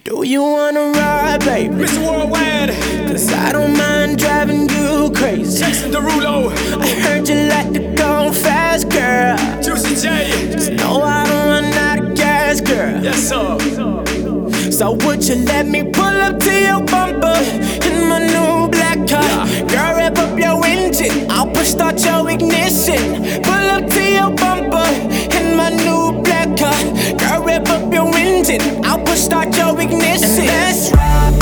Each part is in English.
Do you wanna ride, baby? Mr. Worldwide, Cause I don't mind driving you crazy. Jason Derulo, I heard you like to go fast, girl. Juicy J. Just know I don't run out of gas, girl. Yes, sir. So would you let me pull up to your bumper in my new black car? Girl, rev up your engine, I'll push start your ignition. Pull up to your bumper in my new black car. Girl, rev up your engine, I'll push start your ignition. And let's ride,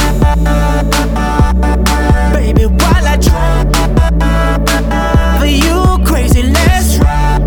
baby, while I drive. For you crazy, let's ride,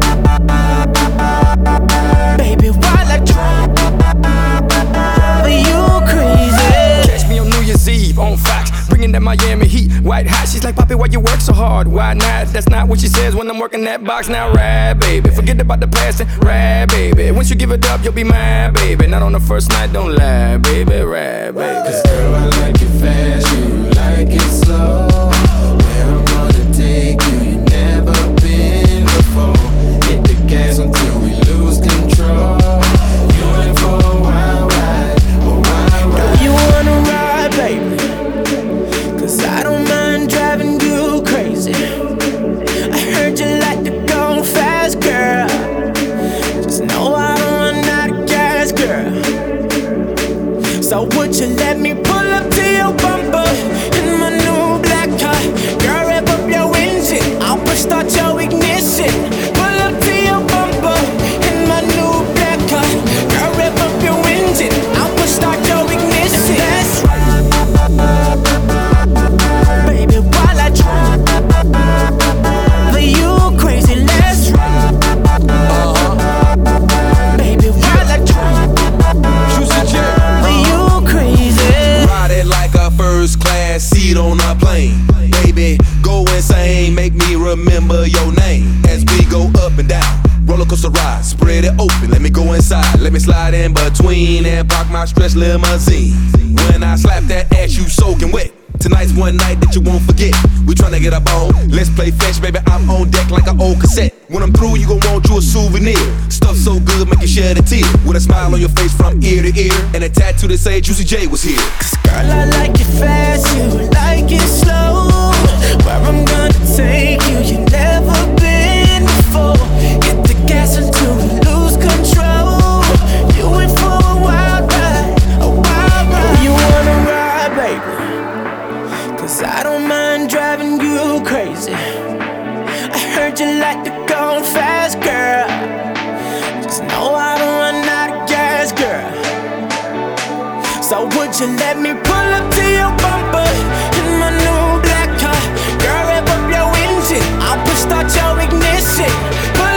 baby, while I drive. For you crazy. Catch me on New Year's Eve on Fox, bringing that Miami heat, white hot. She's like, Poppy, why you work so hard? Why not? That's not what she says when I'm working that box. Now ride, baby, forget about the past and ride, baby. Once you give it up, you'll be mine, baby. Not on the first night, don't lie, baby, ride, baby. Cause girl, I like it fast, you like it slow. Where I'm gonna take you, you never been before. Hit the gas until we lose control. You in for a wild ride, a wild ride. Do you wanna ride, baby? Cause I don't mind driving you crazy. I heard you like to go fast, girl. Just know I don't run out of gas, girl. So would you let me pull up to your bumper in my new black car? Girl, rev up your engine, I'll push start your ignition. Pull up to your bumper in my new black car. Girl, rev up your engine, I'll push start your ignition. That's right, baby, while I drive. For you crazy, let's ride. Baby, while I drive. Juicy J. For you crazy. Ride it like a first class seat on a plane. Baby, go insane, make me remember your name. As we go up and down, roller coaster ride, spread it open, let me go inside. Let me slide in between and park my stretch limousine. When I slap that ass, you soaking wet. Tonight's one night that you won't forget. We tryna get up on, let's play fetch, baby, I'm on deck like an old cassette. When I'm through, you gon' want you a souvenir. Stuff so good, make you shed a tear. With a smile on your face from ear to ear, and a tattoo that say Juicy J was here. Cause girl, I like it fast, you like it slow. Where I'm gonna take you, you never been before. Hit the gas until we lose control. You in for a wild ride, a wild ride. You wanna ride, baby? Cause I don't mind driving you crazy. I heard you like to go fast, girl. Just know I don't run out of gas, girl. So would you let me pull up to your bumper in my new black car? Girl, rev up your engine, I'll push start your ignition. Pull